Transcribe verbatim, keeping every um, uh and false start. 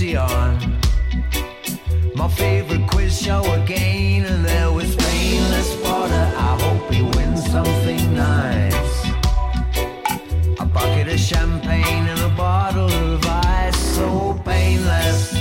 Easy on. My favorite quiz show again, and there was painless water. I hope he wins something nice. A bucket of champagne and a bottle of ice, so painless.